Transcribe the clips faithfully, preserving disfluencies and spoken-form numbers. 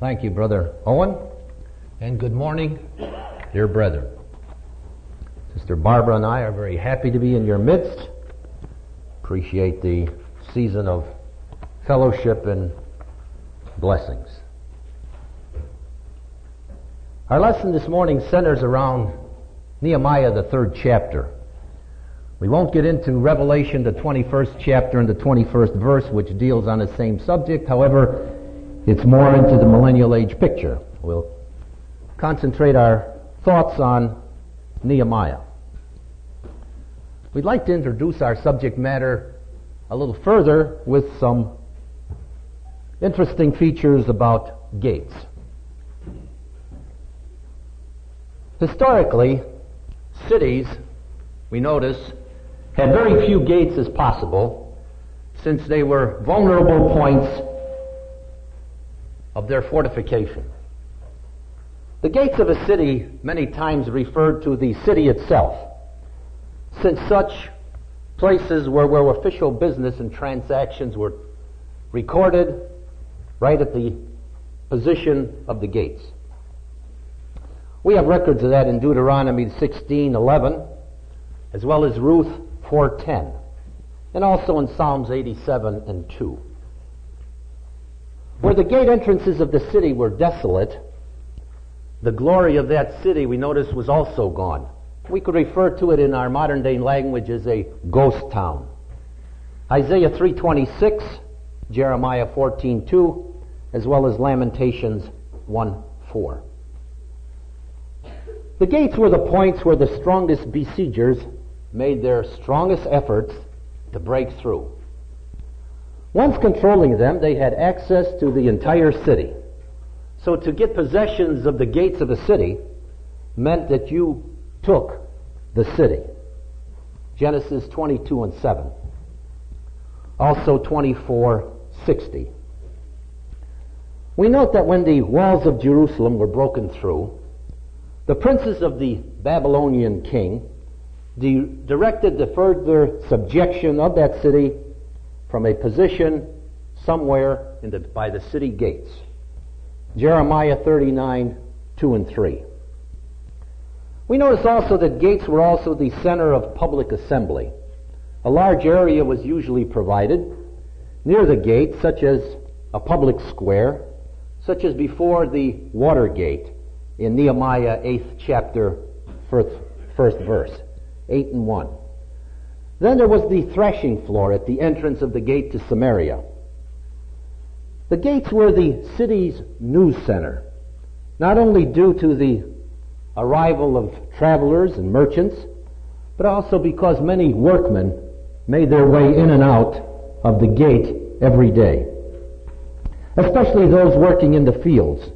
Thank you, Brother Owen, and good morning, dear brethren. Sister Barbara and I are very happy to be in your midst. Appreciate the season of fellowship and blessings. Our lesson this morning centers around Nehemiah, the third chapter. We won't get into Revelation, the twenty-first chapter and the twenty-first verse, which deals on the same subject. However, it's more into the millennial age picture. We'll concentrate our thoughts on Nehemiah. We'd like to introduce our subject matter a little further with some interesting features about gates. Historically, cities, we notice, had very few gates as possible, since they were vulnerable points of their fortification. The gates of a city many times referred to the city itself, since such places were where official business and transactions were recorded right at the position of the gates. We have records of that in Deuteronomy sixteen eleven, as well as Ruth four ten, and also in Psalms eighty-seven and two. Where the gate entrances of the city were desolate, the glory of that city, we notice, was also gone. We could refer to it in our modern day language as a ghost town. Isaiah three twenty-six, Jeremiah fourteen two, as well as Lamentations one four. The gates were the points where the strongest besiegers made their strongest efforts to break through. Once controlling them, they had access to the entire city. So to get possessions of the gates of a city meant that you took the city. Genesis twenty-two and seven. Also twenty-four sixty. We note that when the walls of Jerusalem were broken through, the princes of the Babylonian king di- directed the further subjection of that city from a position somewhere in the, by the city gates. Jeremiah thirty-nine, two and three. We notice also that gates were also the center of public assembly. A large area was usually provided near the gate, such as a public square, such as before the water gate in Nehemiah eighth chapter, first, first verse, eight and one. Then there was the threshing floor at the entrance of the gate to Samaria. The gates were the city's news center, not only due to the arrival of travelers and merchants, but also because many workmen made their way in and out of the gate every day, especially those working in the fields.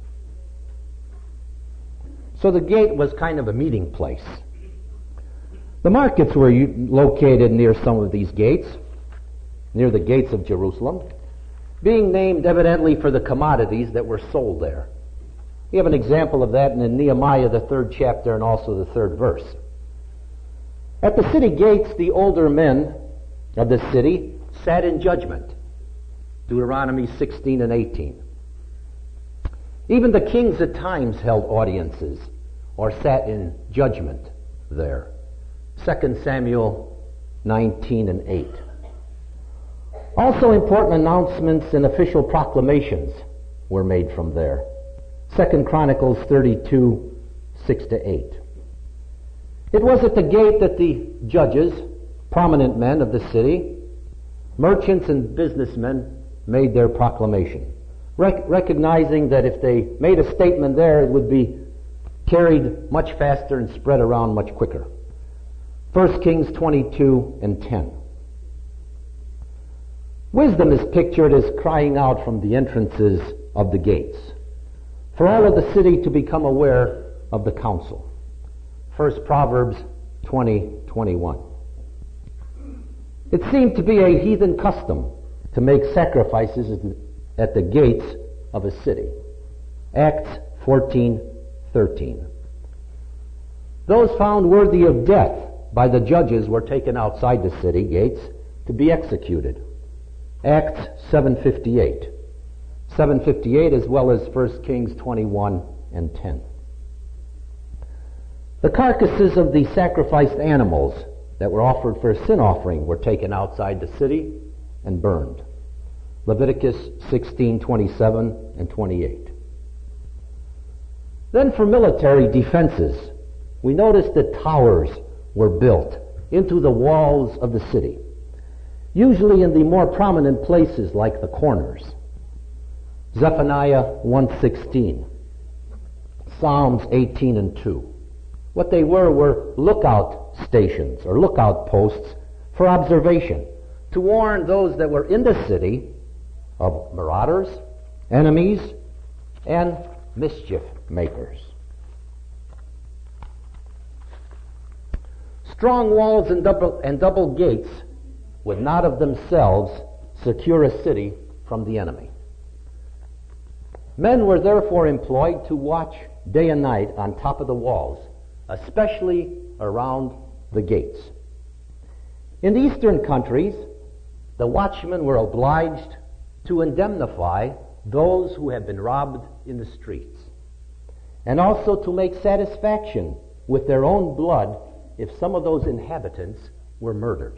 So the gate was kind of a meeting place. The markets were located near some of these gates, near the gates of Jerusalem, being named evidently for the commodities that were sold there. We have an example of that in Nehemiah, the third chapter, and also the third verse. At the city gates, the older men of the city sat in judgment. Deuteronomy sixteen and eighteen. Even the kings at times held audiences or sat in judgment there. Second Samuel nineteen and eight. Also important announcements and official proclamations were made from there. Second Chronicles thirty-two, six to eight. It was at the gate that the judges, prominent men of the city, merchants and businessmen made their proclamation, rec- recognizing that if they made a statement there, it would be carried much faster and spread around much quicker. First Kings twenty-two and ten. Wisdom is pictured as crying out from the entrances of the gates, for all of the city to become aware of the counsel. First Proverbs twenty twenty-one. It seemed to be a heathen custom to make sacrifices at the gates of a city. Acts fourteen thirteen. Those found worthy of death by the judges were taken outside the city gates to be executed. Acts seven fifty-eight. seven fifty-eight, as well as First Kings twenty-one and ten. The carcasses of the sacrificed animals that were offered for a sin offering were taken outside the city and burned. Leviticus sixteen, twenty-seven and twenty-eight. Then for military defenses, we notice that towers were built into the walls of the city, usually in the more prominent places like the corners. Zephaniah one sixteen, Psalms eighteen and two. What they were were lookout stations or lookout posts for observation, to warn those that were in the city of marauders, enemies, and mischief makers. Strong walls and double, and double gates would not of themselves secure a city from the enemy. Men were therefore employed to watch day and night on top of the walls, especially around the gates. In the eastern countries, the watchmen were obliged to indemnify those who had been robbed in the streets, and also to make satisfaction with their own blood if some of those inhabitants were murdered.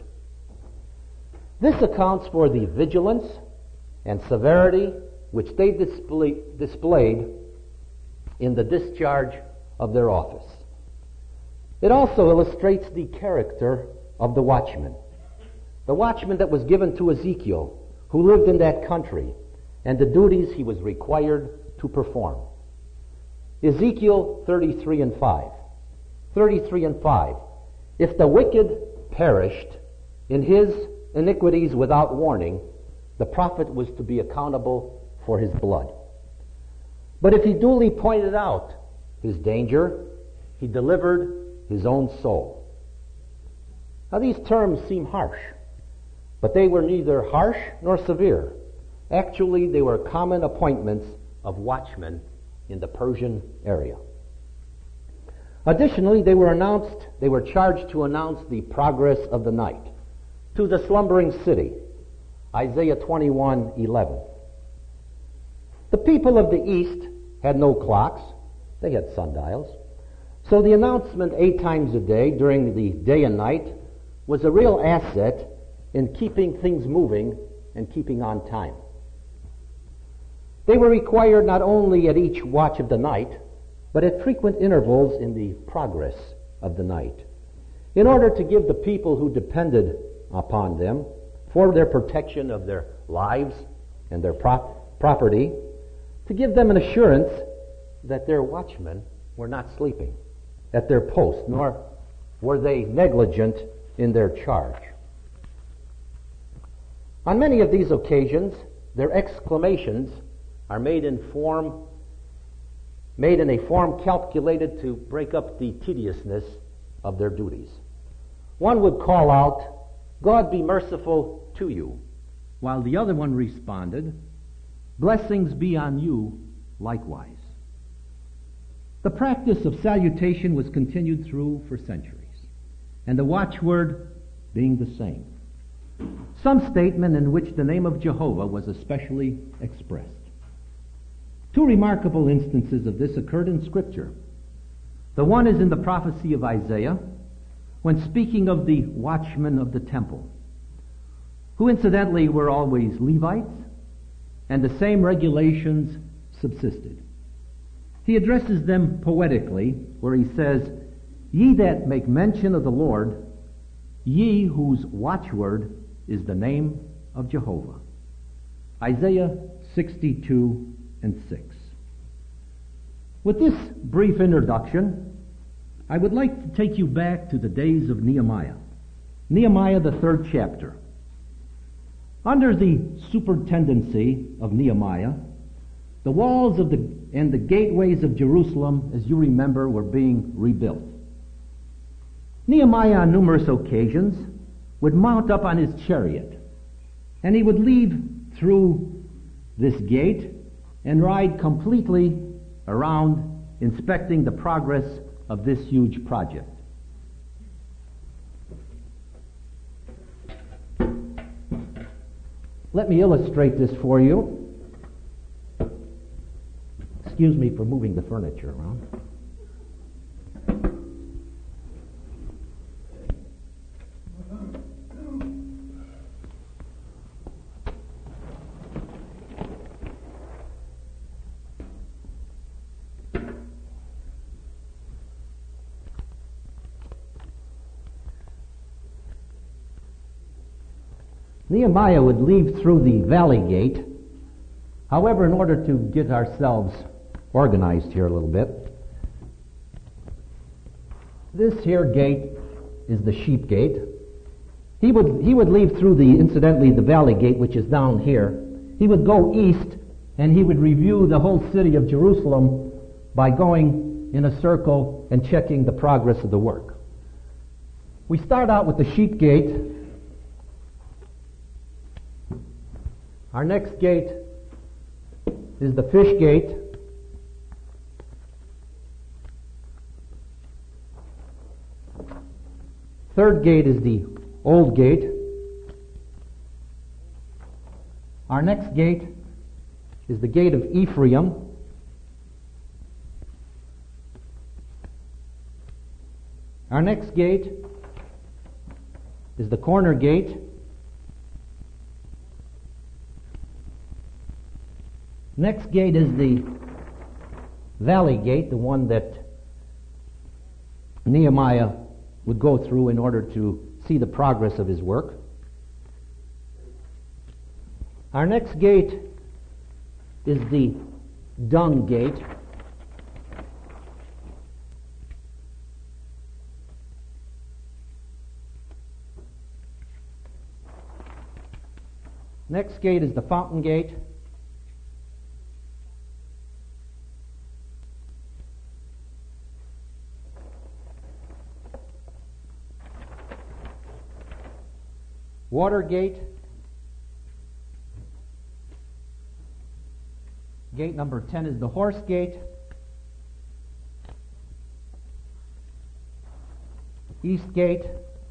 This accounts for the vigilance and severity which they display, displayed in the discharge of their office. It also illustrates the character of the watchman. The watchman that was given to Ezekiel, who lived in that country, and the duties he was required to perform. Ezekiel thirty-three and five. thirty-three and five. If the wicked perished in his iniquities without warning, the prophet was to be accountable for his blood. But if he duly pointed out his danger, he delivered his own soul. Now these terms seem harsh, but they were neither harsh nor severe. Actually, they were common appointments of watchmen in the Persian area. Additionally, they were announced, they were charged to announce the progress of the night to the slumbering city. Isaiah twenty-one eleven. The people of the east had no clocks, they had sundials. So the announcement eight times a day during the day and night was a real asset in keeping things moving and keeping on time. They were required not only at each watch of the night, but at frequent intervals in the progress of the night, in order to give the people who depended upon them for their protection of their lives and their prop- property, to give them an assurance that their watchmen were not sleeping at their post, nor were they negligent in their charge. On many of these occasions, their exclamations are made in form, made in a form calculated to break up the tediousness of their duties. One would call out, "God be merciful to you," while the other one responded, "Blessings be on you likewise." The practice of salutation was continued through for centuries, and the watchword being the same. Some statement in which the name of Jehovah was especially expressed. Two remarkable instances of this occurred in Scripture. The one is in the prophecy of Isaiah, when speaking of the watchmen of the temple, who incidentally were always Levites, and the same regulations subsisted. He addresses them poetically, where he says, "Ye that make mention of the Lord, ye whose watchword is the name of Jehovah." Isaiah sixty-two and six. With this brief introduction, I would like to take you back to the days of Nehemiah. Nehemiah, the third chapter. Under the superintendency of Nehemiah, the walls of the and the gateways of Jerusalem, as you remember, were being rebuilt. Nehemiah, on numerous occasions, would mount up on his chariot, and he would leave through this gate and ride completely around, inspecting the progress of this huge project. Let me illustrate this for you. excuse me for moving the furniture around. Nehemiah would leave through the valley gate. However, in order to get ourselves organized here a little bit, this here gate is the sheep gate. He would, he would leave through the, incidentally, the valley gate, which is down here. He would go east, and he would review the whole city of Jerusalem by going in a circle and checking the progress of the work. We start out with the sheep gate. Our next gate is the fish gate. Third gate is the old gate. Our next gate is the gate of Ephraim. Our next gate is the corner gate. Next gate is the valley gate, the one that Nehemiah would go through in order to see the progress of his work. Our next gate is the dung gate. Next gate is the fountain gate. Watergate. Gate number ten is the horse gate. East gate.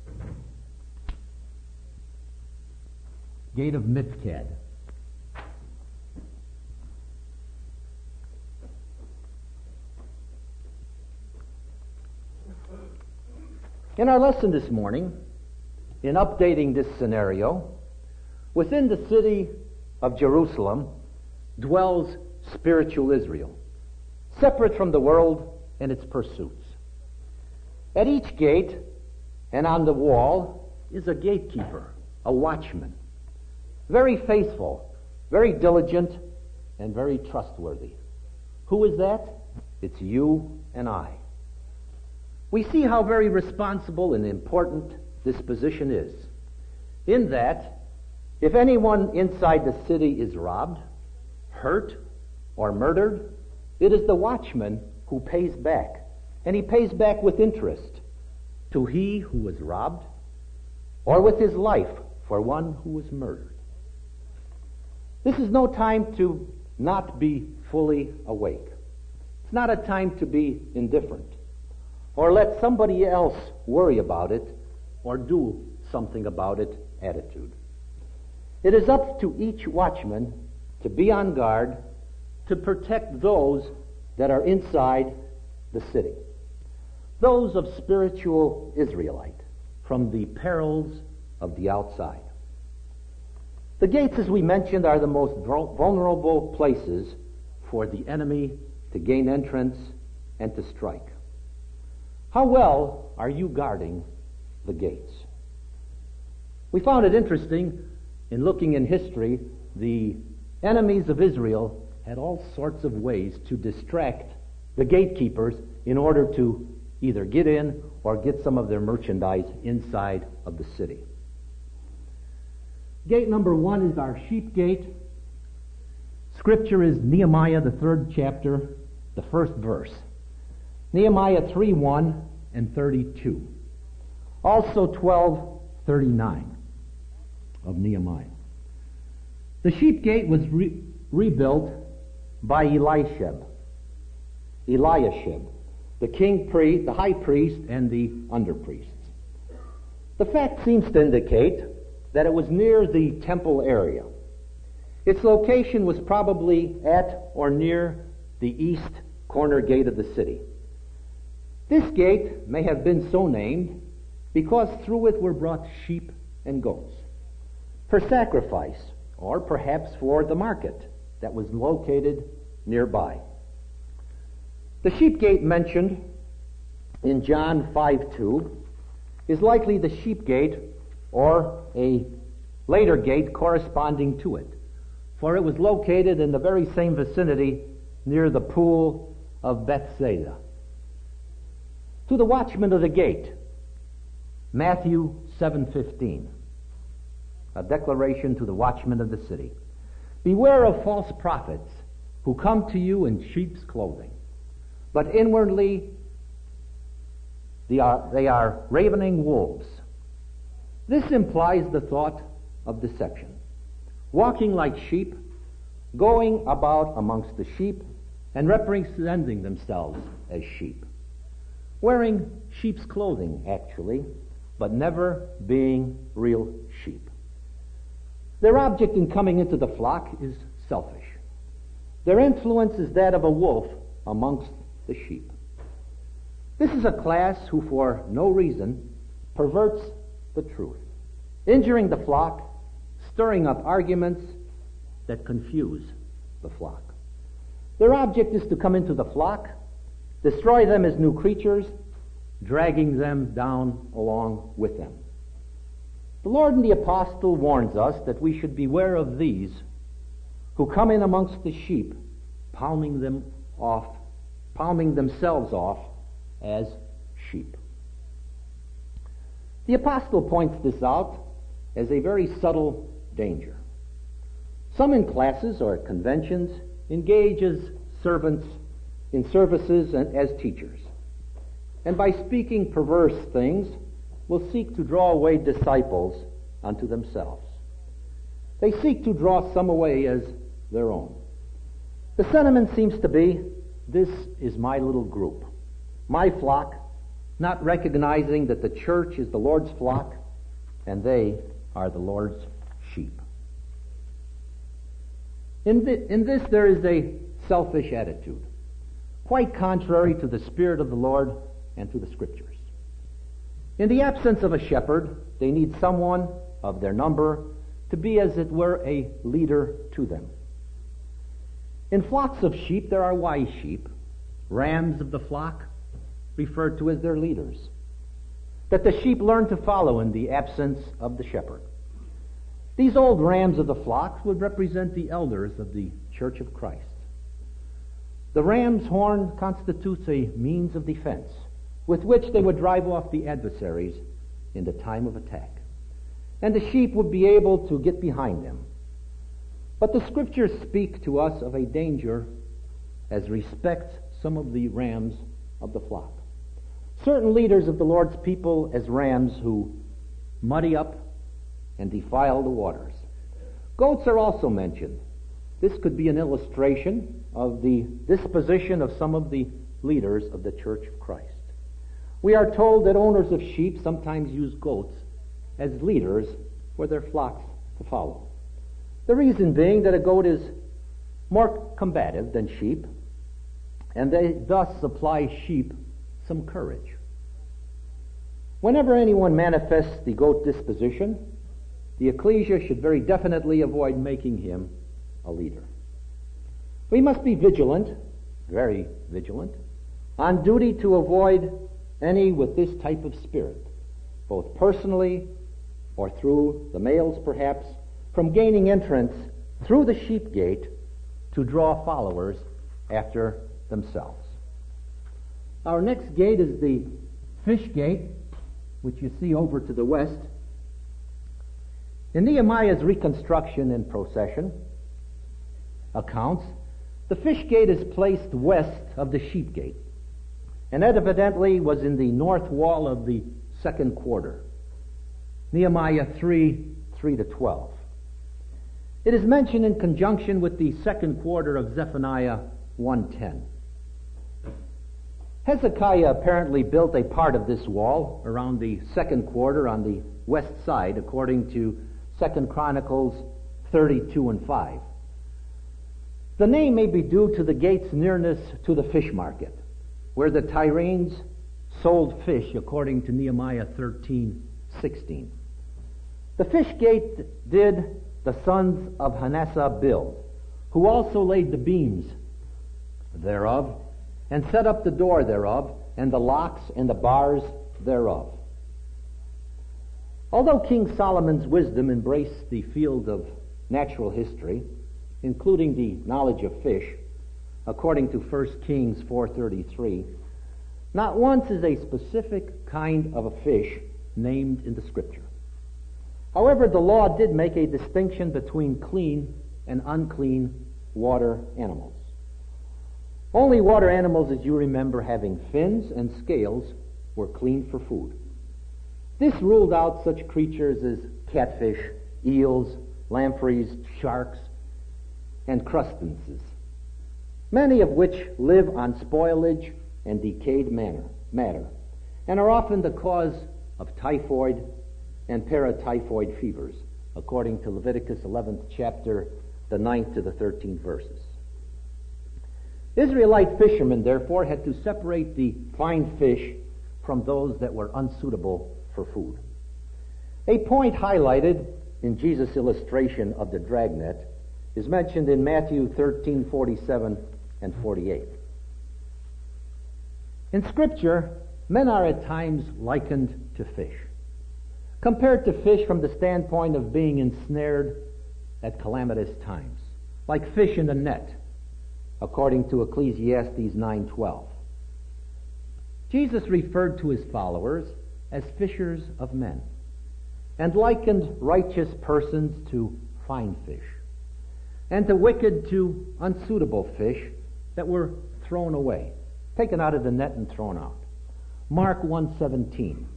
Gate of Mitkad. In our lesson this morning, in updating this scenario, within the city of Jerusalem dwells spiritual Israel, separate from the world and its pursuits. At each gate and on the wall is a gatekeeper, a watchman, very faithful, very diligent, and very trustworthy. Who is that? It's you and I. We see how very responsible and important this position is, in that if anyone inside the city is robbed, hurt, or murdered, it is the watchman who pays back, and he pays back with interest to he who was robbed, or with his life for one who was murdered. This is no time to not be fully awake. It's not a time to be indifferent, or let somebody else worry about it, or do something about it attitude. It is up to each watchman to be on guard to protect those that are inside the city, those of spiritual Israelite, from the perils of the outside. The gates, as we mentioned, are the most vulnerable places for the enemy to gain entrance and to strike. How well are you guarding the gates? We found it interesting in looking in history. The enemies of Israel had all sorts of ways to distract the gatekeepers in order to either get in or get some of their merchandise inside of the city. Gate number one is our sheep gate. Scripture is Nehemiah, the third chapter, the first verse. Nehemiah three one and thirty-two. Also twelve thirty-nine of Nehemiah. The sheep gate was re- rebuilt by Eliashib. Eliashib, the king priest, the high priest, and the underpriests. The fact seems to indicate that it was near the temple area. Its location was probably at or near the east corner gate of the city. This gate may have been so named because through it were brought sheep and goats for sacrifice, or perhaps for the market that was located nearby. The sheep gate mentioned in John five two is likely the sheep gate or a later gate corresponding to it, for it was located in the very same vicinity near the pool of Bethsaida. To the watchman of the gate, Matthew seven fifteen, a declaration to the watchman of the city. Beware of false prophets who come to you in sheep's clothing, but inwardly they are, they are ravening wolves. This implies the thought of deception. Walking like sheep, going about amongst the sheep, and representing themselves as sheep. Wearing sheep's clothing, actually, but never being real sheep. Their object in coming into the flock is selfish. Their influence is that of a wolf amongst the sheep. This is a class who, for no reason, perverts the truth, injuring the flock, stirring up arguments that confuse the flock. Their object is to come into the flock, destroy them as new creatures, dragging them down along with them. The Lord and the apostle warns us that we should beware of these who come in amongst the sheep, palming them off, palming themselves off as sheep. The apostle points this out as a very subtle danger. Some in classes or conventions engage as servants in services and as teachers, and by speaking perverse things will seek to draw away disciples unto themselves. They seek to draw some away as their own. The sentiment seems to be, this is my little group, my flock, not recognizing that the church is the Lord's flock and they are the Lord's sheep. In, th- in this there is a selfish attitude, quite contrary to the Spirit of the Lord and to the Scriptures. In the absence of a shepherd, they need someone of their number to be, as it were, a leader to them. In flocks of sheep, there are wise sheep, rams of the flock, referred to as their leaders, that the sheep learn to follow in the absence of the shepherd. These old rams of the flock would represent the elders of the Church of Christ. The ram's horn constitutes a means of defense with which they would drive off the adversaries in the time of attack. And the sheep would be able to get behind them. But the Scriptures speak to us of a danger as respects some of the rams of the flock. Certain leaders of the Lord's people as rams who muddy up and defile the waters. Goats are also mentioned. This could be an illustration of the disposition of some of the leaders of the Church of Christ. We are told that owners of sheep sometimes use goats as leaders for their flocks to follow. The reason being that a goat is more combative than sheep, and they thus supply sheep some courage. Whenever anyone manifests the goat disposition, the ecclesia should very definitely avoid making him a leader. We must be vigilant, very vigilant, on duty to avoid any with this type of spirit, both personally or through the males perhaps, from gaining entrance through the sheep gate to draw followers after themselves. Our next gate is the fish gate, which you see over to the west. In Nehemiah's reconstruction and procession accounts, the fish gate is placed west of the sheep gate, and evidently was in the north wall of the second quarter. Nehemiah three, three to twelve. It is mentioned in conjunction with the second quarter of Zephaniah one ten. Hezekiah apparently built a part of this wall around the second quarter on the west side, according to Second Chronicles thirty-two and five. The name may be due to the gate's nearness to the fish market, where the Tyrians sold fish according to Nehemiah thirteen sixteen. The fish gate did the sons of Hanassah build, who also laid the beams thereof, and set up the door thereof, and the locks and the bars thereof. Although King Solomon's wisdom embraced the field of natural history, including the knowledge of fish, according to First Kings four thirty-three, not once is a specific kind of a fish named in the Scripture. However, the law did make a distinction between clean and unclean water animals. Only water animals, as you remember, having fins and scales, were clean for food. This ruled out such creatures as catfish, eels, lampreys, sharks, and crustaceans, many of which live on spoilage and decayed manner, matter, and are often the cause of typhoid and paratyphoid fevers, according to Leviticus eleventh chapter, the ninth to the thirteenth verses. Israelite fishermen, therefore, had to separate the fine fish from those that were unsuitable for food. A point highlighted in Jesus' illustration of the dragnet is mentioned in Matthew thirteen forty-seven and forty-eight. In Scripture, men are at times likened to fish, compared to fish from the standpoint of being ensnared at calamitous times, like fish in a net, according to Ecclesiastes nine twelve. Jesus referred to his followers as fishers of men, and likened righteous persons to fine fish, and the wicked to unsuitable fish that were thrown away, taken out of the net and thrown out. Mark one seventeen.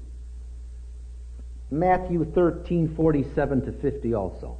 Matthew thirteen forty-seven to fifty also.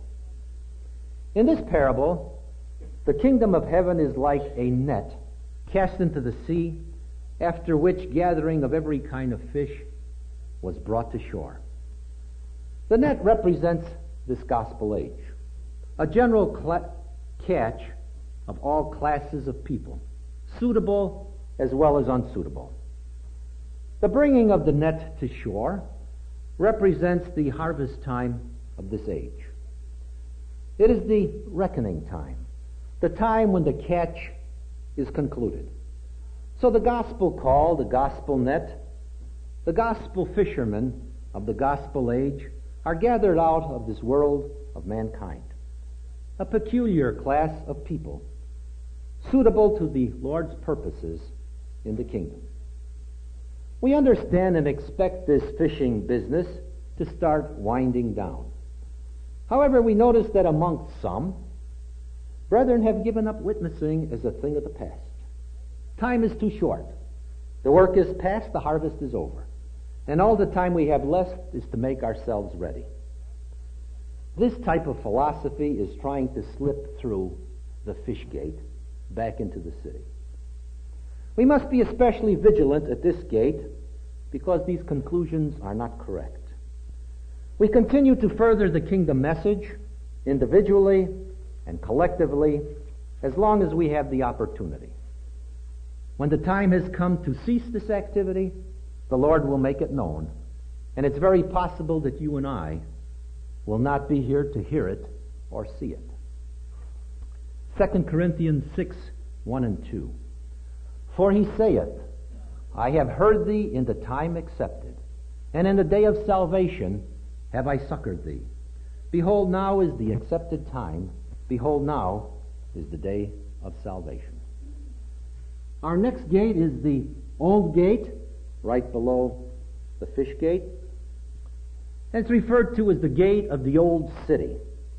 In this parable, the kingdom of heaven is like a net cast into the sea, after which gathering of every kind of fish was brought to shore. The net represents this gospel age, a general cla- catch of all classes of people, suitable as well as unsuitable. The bringing of the net to shore represents the harvest time of this age. It is the reckoning time, the time when the catch is concluded. So the gospel call, the gospel net, the gospel fishermen of the gospel age are gathered out of this world of mankind, a peculiar class of people suitable to the Lord's purposes in the kingdom. We understand and expect this fishing business to start winding down. However, we notice that amongst some, brethren have given up witnessing as a thing of the past. Time is too short. The work is past, the harvest is over. And all the time we have left is to make ourselves ready. This type of philosophy is trying to slip through the fish gate back into the city. We must be especially vigilant at this gate because these conclusions are not correct. We continue to further the kingdom message individually and collectively as long as we have the opportunity. When the time has come to cease this activity, the Lord will make it known, and it's very possible that you and I will not be here to hear it or see it. Second Corinthians six, one and two. For he saith, I have heard thee in the time accepted, and in the day of salvation have I succored thee. Behold, now is the accepted time. Behold, now is the day of salvation. Our next gate is the old gate, right below the fish gate. And it's referred to as the gate of the old city.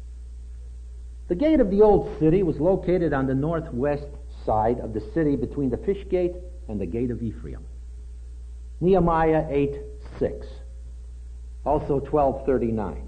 The gate of the old city was located on the northwest side of the city between the fish gate and the gate of Ephraim. Nehemiah eight six. Also twelve thirty-nine.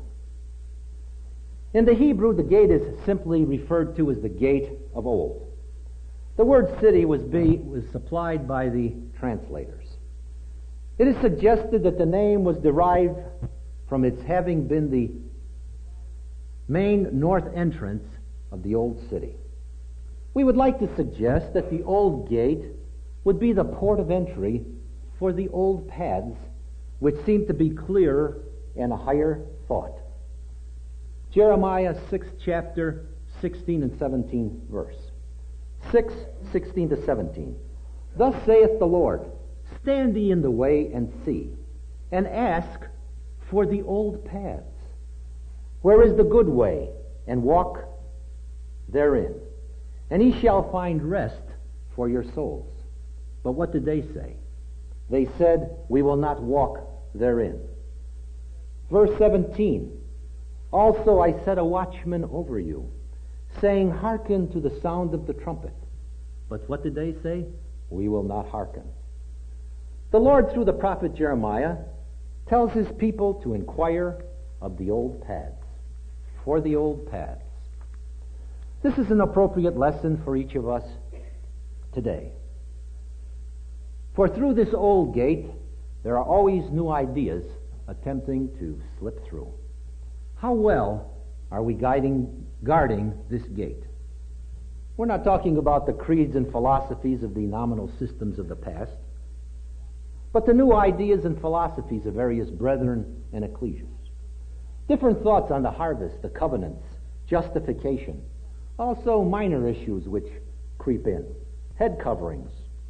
In the Hebrew, the gate is simply referred to as the gate of old. The word city was, be, was supplied by the translators. It is suggested that the name was derived from its having been the main north entrance of the old city. We would like to suggest that the old gate would be the port of entry for the old paths, which seem to be clearer and a higher thought. Jeremiah sixth chapter, sixteen and seventeen verse. six, sixteen to seventeen. Thus saith the Lord, stand ye in the way and see, and ask for the old paths. Where is the good way? And walk therein. And ye shall find rest for your souls. But what did they say? They said, we will not walk therein. Verse seventeen. Also I set a watchman over you, saying, hearken to the sound of the trumpet. But what did they say? We will not hearken. The Lord, through the prophet Jeremiah, tells his people to inquire of the old paths, for the old paths. This is an appropriate lesson for each of us today. For through this old gate, there are always new ideas attempting to slip through. How well are we guiding, guarding this gate? We're not talking about the creeds and philosophies of the nominal systems of the past, but the new ideas and philosophies of various brethren and ecclesias. Different thoughts on the harvest, the covenants, justification, also minor issues which creep in, head coverings.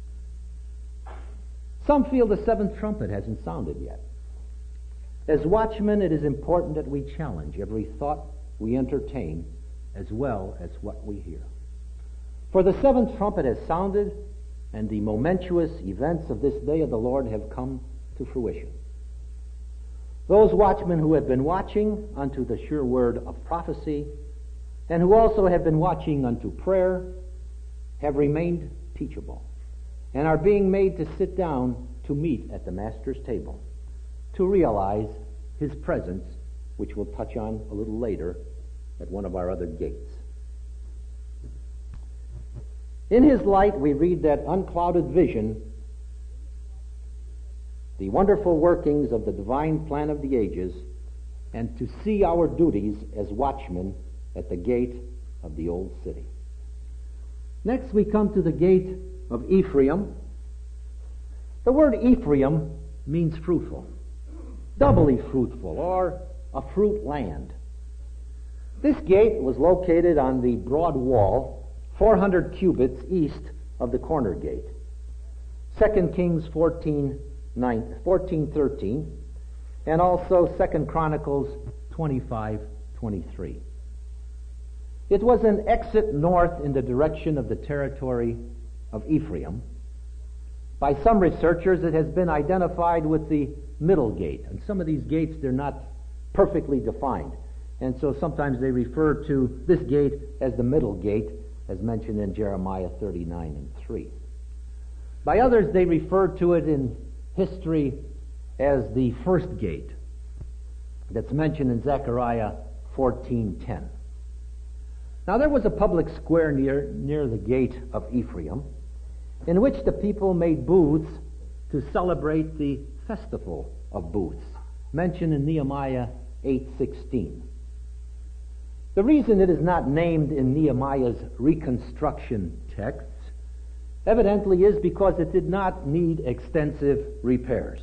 Some feel the seventh trumpet hasn't sounded yet. As watchmen, it is important that we challenge every thought we entertain as well as what we hear. For the seventh trumpet has sounded, and the momentous events of this day of the Lord have come to fruition. Those watchmen who have been watching unto the sure word of prophecy, and who also have been watching unto prayer, have remained teachable, and are being made to sit down to meet at the Master's table, to realize his presence, which we'll touch on a little later at one of our other gates. In his light, we read that unclouded vision, the wonderful workings of the divine plan of the ages, and to see our duties as watchmen at the gate of the old city. Next, we come to the gate of Ephraim. The word Ephraim means fruitful, doubly fruitful, or a fruit land. This gate was located on the broad wall, four hundred cubits east of the corner gate. Second Kings fourteen thirteen, and also Second Chronicles twenty-five twenty-three. It was an exit north in the direction of the territory of Ephraim. By some researchers, it has been identified with the middle gate. And some of these gates, they're not perfectly defined. And so sometimes they refer to this gate as the middle gate, as mentioned in Jeremiah thirty-nine and three. By others, they refer to it in history as the first gate, that's mentioned in Zechariah fourteen ten. Now there was a public square near, near the gate of Ephraim, in which the people made booths to celebrate the festival of booths, mentioned in Nehemiah eight sixteen. The reason it is not named in Nehemiah's reconstruction texts evidently is because it did not need extensive repairs.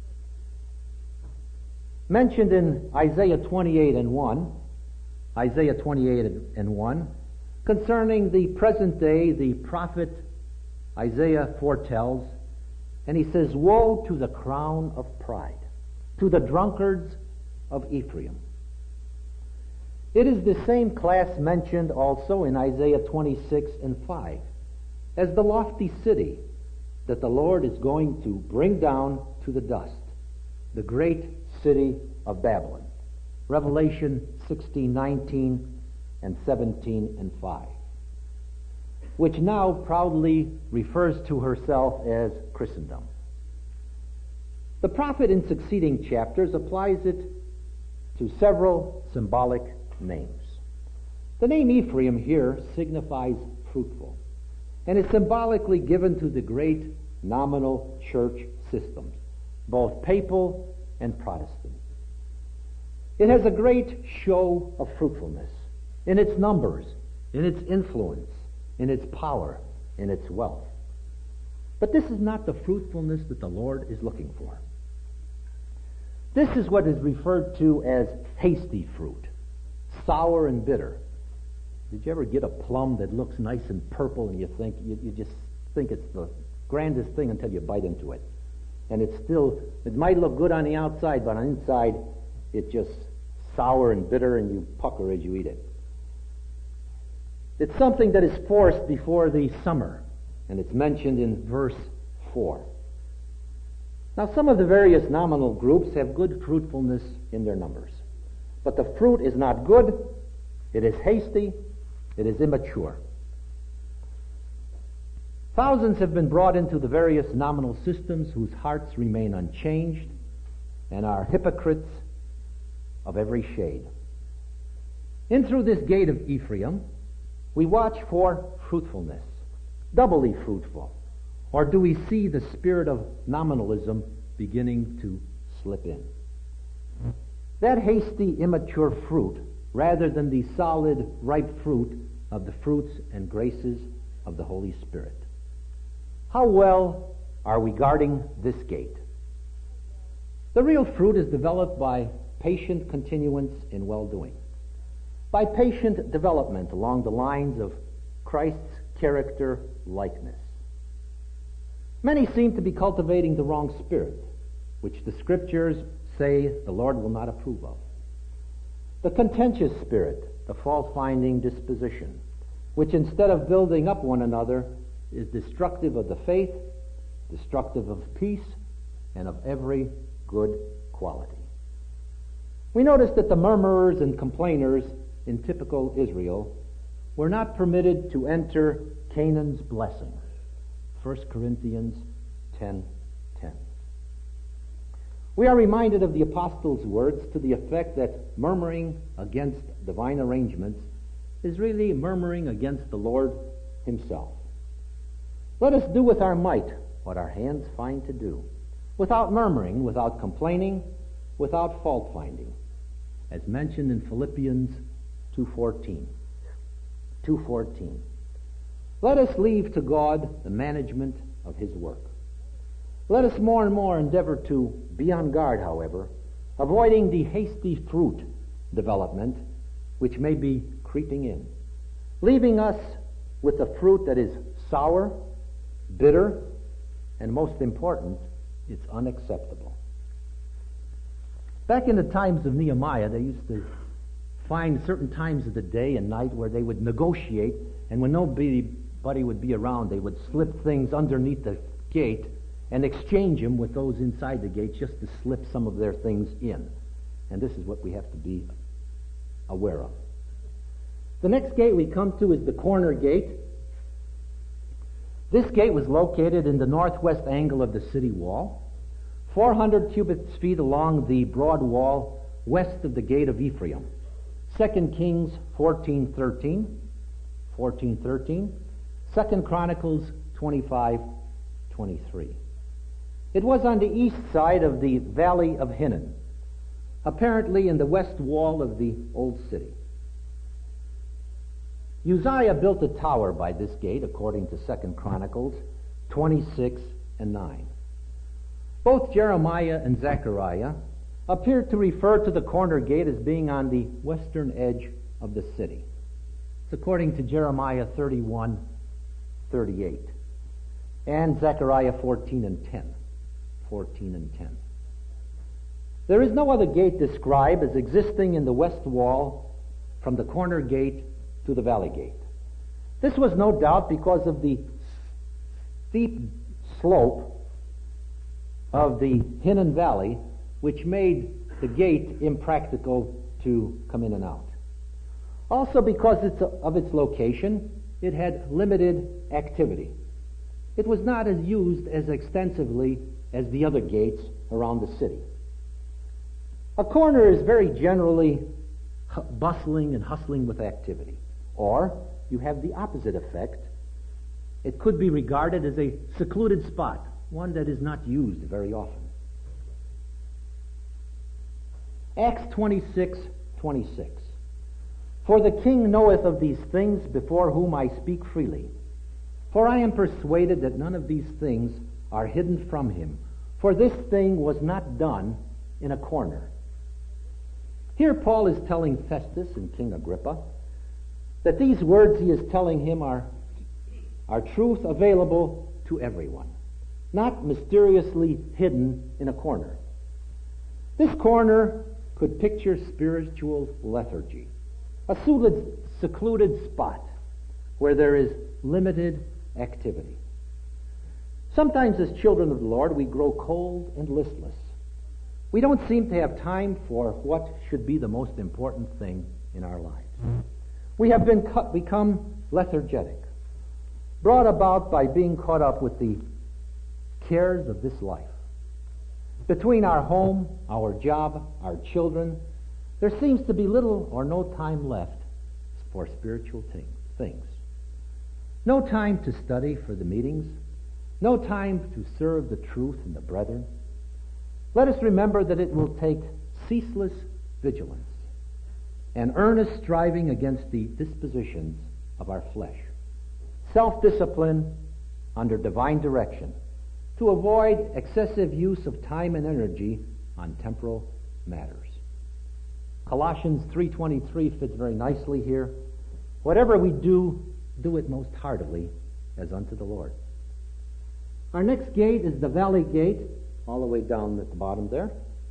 Mentioned in Isaiah twenty-eight and one, Isaiah twenty-eight and one, concerning the present day, the prophet Isaiah foretells, and he says, woe to the crown of pride, to the drunkards of Ephraim. It is the same class mentioned also in Isaiah twenty-six and five as the lofty city that the Lord is going to bring down to the dust, the great city of Babylon. Revelation sixteen nineteen and seventeen and five, which now proudly refers to herself as Christendom. The prophet in succeeding chapters applies it to several symbolic names. The name Ephraim here signifies fruitful, and is symbolically given to the great nominal church systems, both papal and Protestant. It has a great show of fruitfulness in its numbers, in its influence, in its power, in its wealth. But this is not the fruitfulness that the Lord is looking for. This is what is referred to as hasty fruit, sour and bitter. Did you ever get a plum that looks nice and purple and you think you, you just think it's the grandest thing until you bite into it? And it's still, it might look good on the outside, but on the inside it's just sour and bitter and you pucker as you eat it. It's something that is forced before the summer, and it's mentioned in verse four. Now, some of the various nominal groups have good fruitfulness in their numbers, but the fruit is not good, it is hasty, it is immature. Thousands have been brought into the various nominal systems whose hearts remain unchanged and are hypocrites of every shade. In through this gate of Ephraim, we watch for fruitfulness, doubly fruitful. Or do we see the spirit of nominalism beginning to slip in? That hasty, immature fruit, rather than the solid, ripe fruit of the fruits and graces of the Holy Spirit. How well are we guarding this gate? The real fruit is developed by patient continuance in well-doing, by patient development along the lines of Christ's character likeness. Many seem to be cultivating the wrong spirit, which the Scriptures say the Lord will not approve of. The contentious spirit, the fault-finding disposition, which instead of building up one another is destructive of the faith, destructive of peace, and of every good quality. We notice that the murmurers and complainers in typical Israel were not permitted to enter Canaan's blessing. First Corinthians ten ten. We are reminded of the apostles' words to the effect that murmuring against divine arrangements is really murmuring against the Lord himself. Let us do with our might what our hands find to do, without murmuring, without complaining, without fault-finding, as mentioned in Philippians two fourteen. two fourteen. Let us leave to God the management of his work. Let us more and more endeavor to be on guard, however, avoiding the hasty fruit development which may be creeping in, leaving us with a fruit that is sour, bitter, and most important, it's unacceptable. Back in the times of Nehemiah, they used to find certain times of the day and night where they would negotiate, and when nobody would be around, they would slip things underneath the gate and exchange them with those inside the gate just to slip some of their things in. And this is what we have to be aware of. The next gate we come to is the corner gate. This gate was located in the northwest angle of the city wall, four hundred cubits feet along the broad wall west of the gate of Ephraim. Second Kings fourteen thirteen. fourteen thirteen. Second Chronicles twenty-five twenty-three. It was on the east side of the Valley of Hinnom, apparently in the west wall of the old city. Uzziah built a tower by this gate, according to Second Chronicles twenty-six and nine. Both Jeremiah and Zechariah appear to refer to the corner gate as being on the western edge of the city. It's according to Jeremiah thirty-one thirty-eight and Zechariah fourteen and ten. fourteen and ten. There is no other gate described as existing in the west wall from the corner gate to the valley gate. This was no doubt because of the steep slope of the Hinnom Valley, which made the gate impractical to come in and out. Also because it's of its location, it had limited activity. It was not as used as extensively as the other gates around the city. A corner is very generally bustling and hustling with activity. Or you have the opposite effect. It could be regarded as a secluded spot, one that is not used very often. Acts twenty-six twenty-six. For the king knoweth of these things, before whom I speak freely. For I am persuaded that none of these things are hidden from him. For this thing was not done in a corner. Here Paul is telling Festus and King Agrippa that these words he is telling him are, are truth available to everyone, not mysteriously hidden in a corner. This corner could picture spiritual lethargy, a secluded spot where there is limited activity. Sometimes as children of the Lord, we grow cold and listless. We don't seem to have time for what should be the most important thing in our lives. We have been cut, become lethargic, brought about by being caught up with the cares of this life. Between our home, our job, our children, there seems to be little or no time left for spiritual things. No time to study for the meetings, no time to serve the truth and the brethren. Let us remember that it will take ceaseless vigilance and earnest striving against the dispositions of our flesh, self-discipline under divine direction, to avoid excessive use of time and energy on temporal matters. Colossians three twenty-three fits very nicely here. Whatever we do, do it most heartily as unto the Lord. Our next gate is the Valley Gate, all the way down at the bottom there.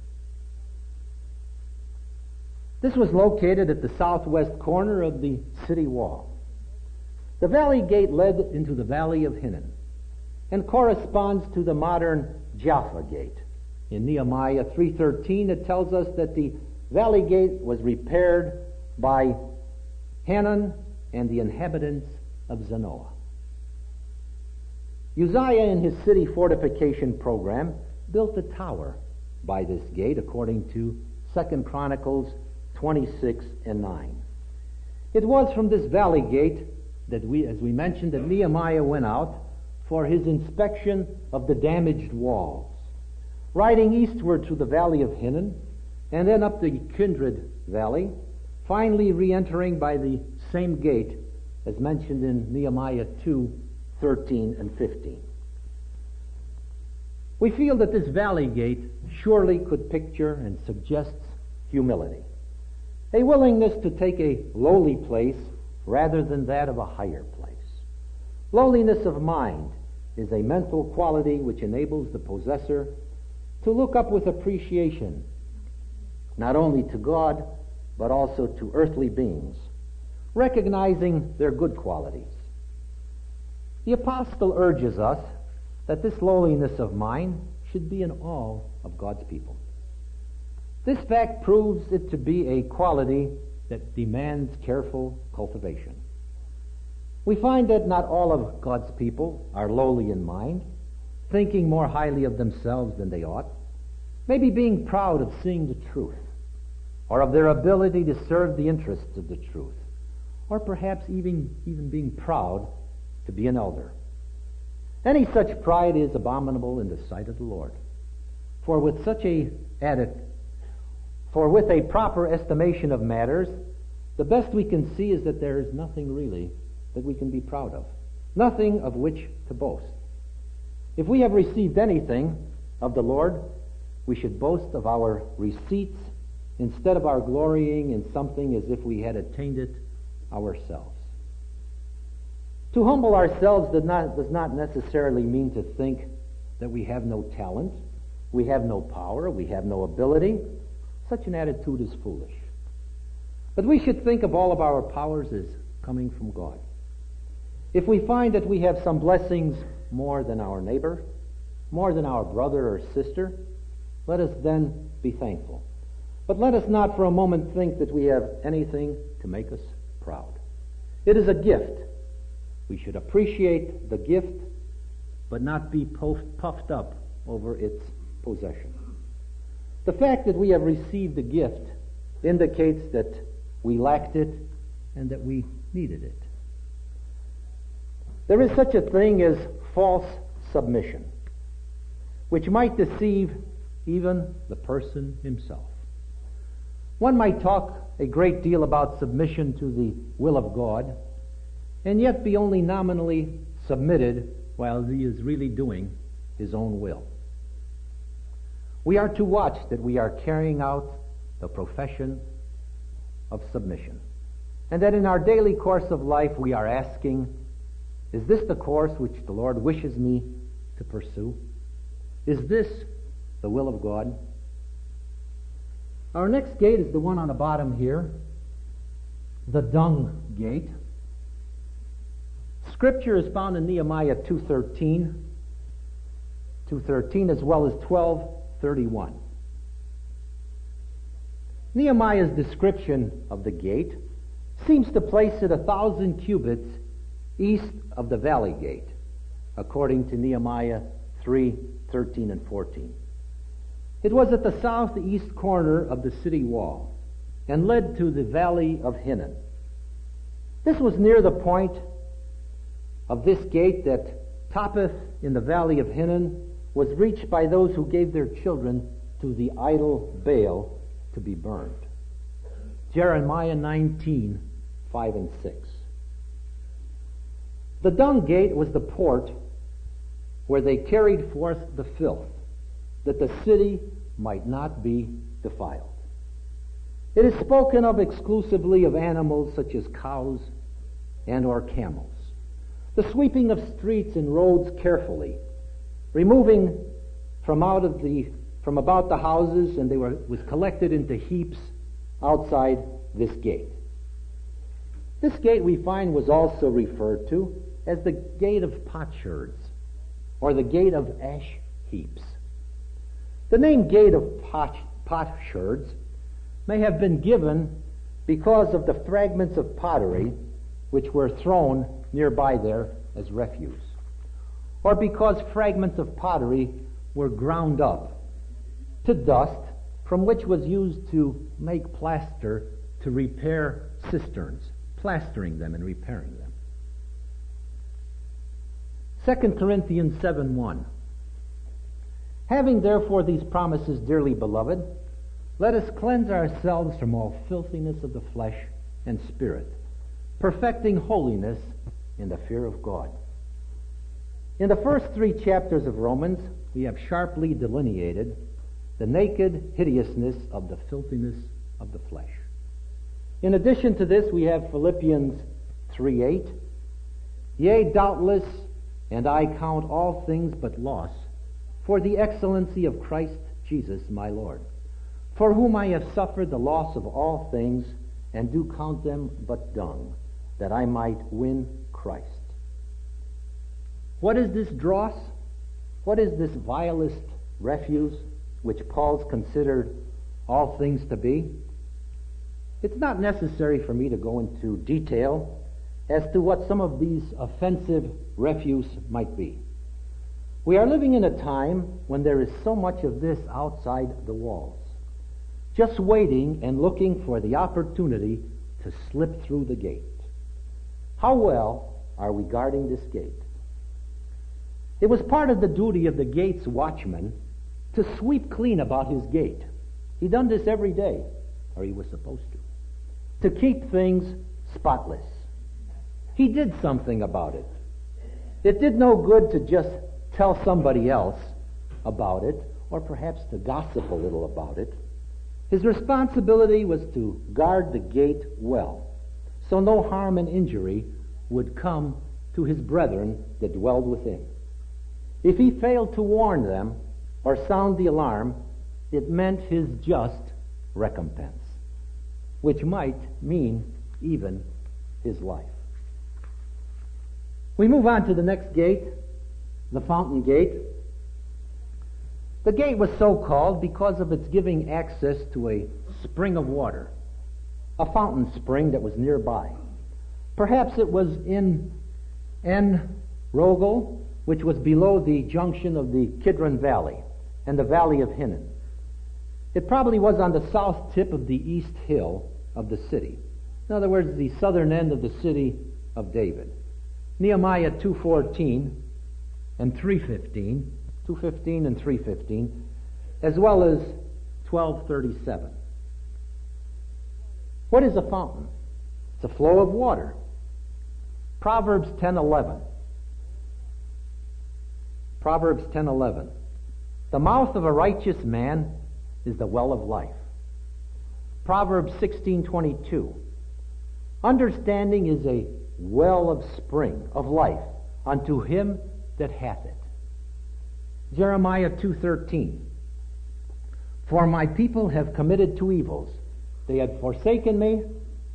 This was located at the southwest corner of the city wall. The Valley Gate led into the Valley of Hinnom and corresponds to the modern Jaffa Gate. In Nehemiah three thirteen, it tells us that the Valley Gate was repaired by Hanun and the inhabitants of Zanoah. Uzziah, in his city fortification program, built a tower by this gate, according to Second Chronicles twenty-six and nine. It was from this Valley Gate that we, as we mentioned, that Nehemiah went out for his inspection of the damaged walls, riding eastward through the Valley of Hinnom, and then up the Kindred Valley, finally re-entering by the same gate as mentioned in Nehemiah two thirteen and fifteen. We feel that this Valley Gate surely could picture and suggests humility, a willingness to take a lowly place rather than that of a higher place. Lowliness of mind is a mental quality which enables the possessor to look up with appreciation not only to God, but also to earthly beings, recognizing their good qualities. The apostle urges us that this lowliness of mind should be in all of God's people. This fact proves it to be a quality that demands careful cultivation. We find that not all of God's people are lowly in mind, thinking more highly of themselves than they ought, maybe being proud of seeing the truth, or of their ability to serve the interests of the truth, or perhaps even, even being proud to be an elder. Any such pride is abominable in the sight of the Lord. For with such a addict, for with a proper estimation of matters, the best we can see is that there is nothing really that we can be proud of, nothing of which to boast. If we have received anything of the Lord, we should boast of our receipts instead of our glorying in something as if we had attained it ourselves. To humble ourselves does not, does not necessarily mean to think that we have no talent, we have no power, we have no ability. Such an attitude is foolish. But we should think of all of our powers as coming from God. If we find that we have some blessings more than our neighbor, more than our brother or sister, let us then be thankful. But let us not for a moment think that we have anything to make us proud. It is a gift. We should appreciate the gift, but not be puffed up over its possession. The fact that we have received a gift indicates that we lacked it and that we needed it. There is such a thing as false submission, which might deceive even the person himself. One might talk a great deal about submission to the will of God, and yet be only nominally submitted while he is really doing his own will. We are to watch that we are carrying out the profession of submission, and that in our daily course of life we are asking, is this the course which the Lord wishes me to pursue? Is this the will of God? Our next gate is the one on the bottom here, the dung gate. Scripture is found in Nehemiah two thirteen, two thirteen as well as twelve thirty-one. Nehemiah's description of the gate seems to place it a thousand cubits east of the valley gate, according to Nehemiah three thirteen and fourteen. It was at the southeast corner of the city wall and led to the valley of Hinnom. This was near the point of this gate that toppeth in the valley of Hinnom was reached by those who gave their children to the idol Baal to be burned. Jeremiah nineteen, five and six. The dung gate was the port where they carried forth the filth, that the city might not be defiled. It is spoken of exclusively of animals such as cows and or camels. The sweeping of streets and roads carefully, removing from out of the from about the houses, and they were was collected into heaps outside this gate. This gate, we find, was also referred to as the gate of potsherds, or the gate of ash heaps. The name gate of pot, potsherds may have been given because of the fragments of pottery which were thrown nearby there as refuse, or because fragments of pottery were ground up to dust, from which was used to make plaster to repair cisterns, plastering them and repairing them. Second Corinthians seven one. Having therefore these promises, dearly beloved, let us cleanse ourselves from all filthiness of the flesh and spirit, perfecting holiness in the fear of God. In the first three chapters of Romans, we have sharply delineated the naked hideousness of the filthiness of the flesh. In addition to this, we have Philippians three eight. Yea, doubtless, and I count all things but loss, for the excellency of Christ Jesus my Lord, for whom I have suffered the loss of all things, and do count them but dung, that I might win Christ. What is this dross? What is this vilest refuse, which Paul's considered all things to be? It's not necessary for me to go into detail as to what some of these offensive refuse might be. We are living in a time when there is so much of this outside the walls, just waiting and looking for the opportunity to slip through the gate. How well are we guarding this gate? It was part of the duty of the gate's watchman to sweep clean about his gate. He done this every day, or he was supposed to, to keep things spotless. He did something about it. It did no good to just tell somebody else about it, or perhaps to gossip a little about it. His responsibility was to guard the gate well, so no harm and injury would come to his brethren that dwelled within. If he failed to warn them or sound the alarm, it meant his just recompense, which might mean even his life. We move on to the next gate, the fountain gate. The gate was so called because of its giving access to a spring of water, a fountain spring that was nearby. Perhaps it was in En Rogel, which was below the junction of the Kidron Valley and the Valley of Hinnom. It probably was on the south tip of the east hill of the city. In other words, the southern end of the city of David. Nehemiah two fourteen and three fifteen, two fifteen and three fifteen, as well as twelve thirty-seven. What is a fountain? It's a flow of water. Proverbs ten eleven. Proverbs ten eleven. The mouth of a righteous man is the well of life. Proverbs sixteen twenty-two. Understanding is a well of spring of life unto him that hath it. Jeremiah two thirteen. For my people have committed two evils. They have forsaken me,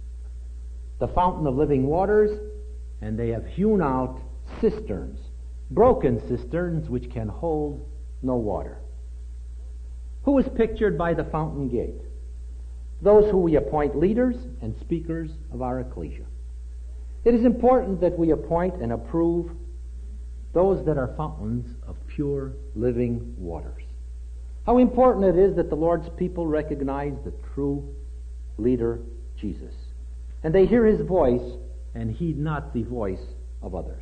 the fountain of living waters, and they have hewn out cisterns, broken cisterns which can hold no water. Who is pictured by the fountain gate? Those who we appoint leaders and speakers of our ecclesia. It is important that we appoint and approve those that are fountains of pure living waters. How important it is that the Lord's people recognize the true leader, Jesus, and they hear his voice and heed not the voice of others.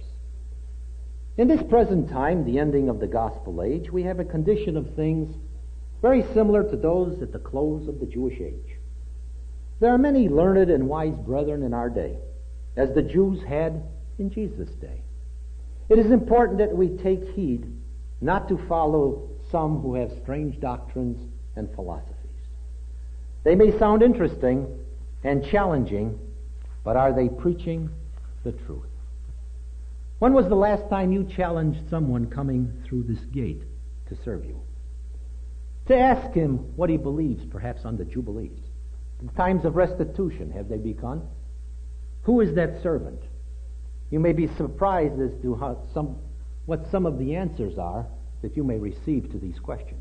In this present time, the ending of the gospel age, we have a condition of things very similar to those at the close of the Jewish age. There are many learned and wise brethren in our day, as the Jews had in Jesus' day. It is important that we take heed not to follow some who have strange doctrines and philosophies. They may sound interesting and challenging, but are they preaching the truth? When was the last time you challenged someone coming through this gate to serve you? To ask him what he believes, perhaps on the Jubilees. The times of restitution, have they begun? Who is that servant? You may be surprised as to how some, what some of the answers are that you may receive to these questions.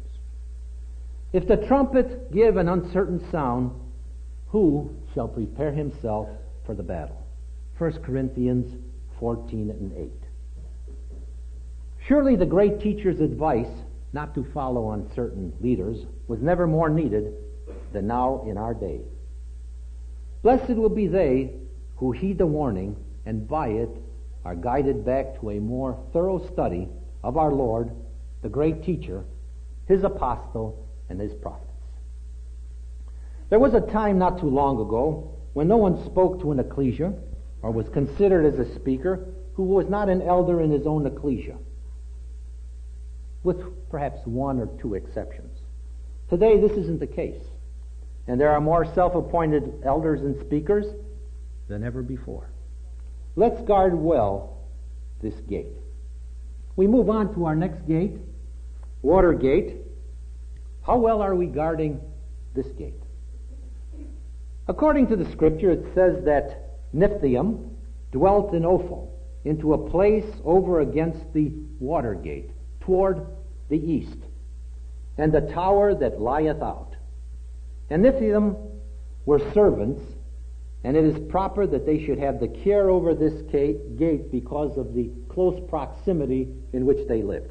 If the trumpet give an uncertain sound, who shall prepare himself for the battle? First Corinthians fourteen and eight. Surely the great teacher's advice not to follow uncertain leaders was never more needed than now in our day. Blessed will be they who heed the warning and by it are guided back to a more thorough study of our Lord, the great teacher, his apostle, and his prophets. There was a time not too long ago when no one spoke to an ecclesia or was considered as a speaker who was not an elder in his own ecclesia, with perhaps one or two exceptions. Today this isn't the case, and there are more self-appointed elders and speakers than ever before. Let's guard well this gate. We move on to our next gate, Watergate. How well are we guarding this gate? According to the scripture, it says that Nephthaim dwelt in Ophel, into a place over against the Watergate, toward the east, and the tower that lieth out. And Nephthaim were servants, and it is proper that they should have the care over this gate because of the close proximity in which they lived.